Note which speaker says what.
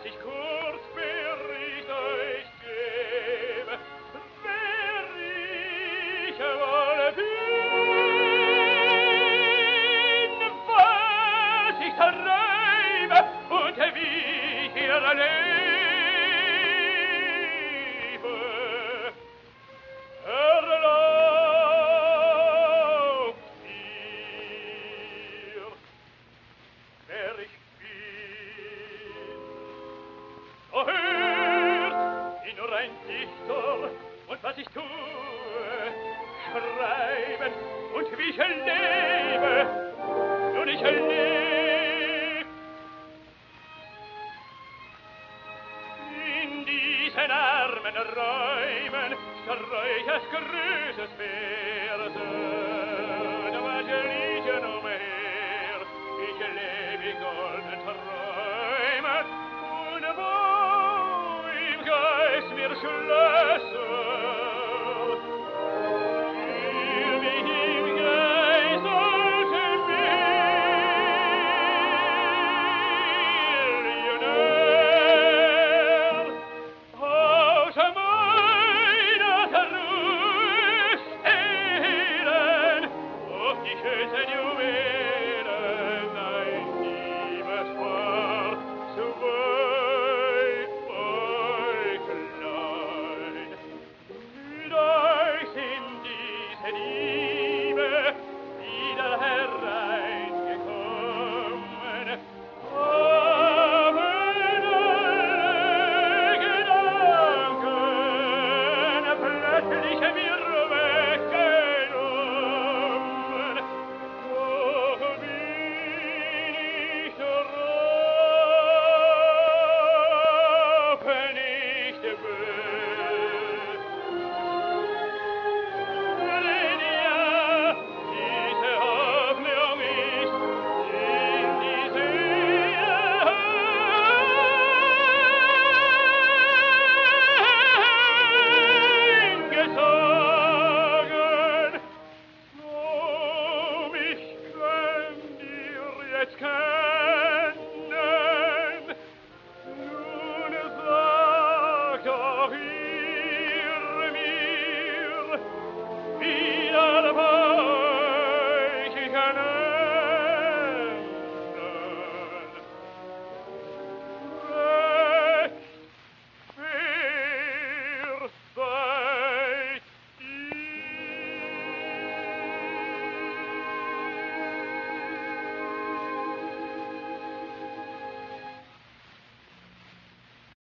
Speaker 1: dass ich kurz Bericht euch gebe, wer ich wohl bin, was ich treibe und wie ich hier lebe. Erlaubt ihr, wer ich bin. So hört, bin nur ein Dichter, und was ich tue, schreiben, und wie ich lebe, nun ich leb. In diesen armen Räumen streu ich als größtes Bild,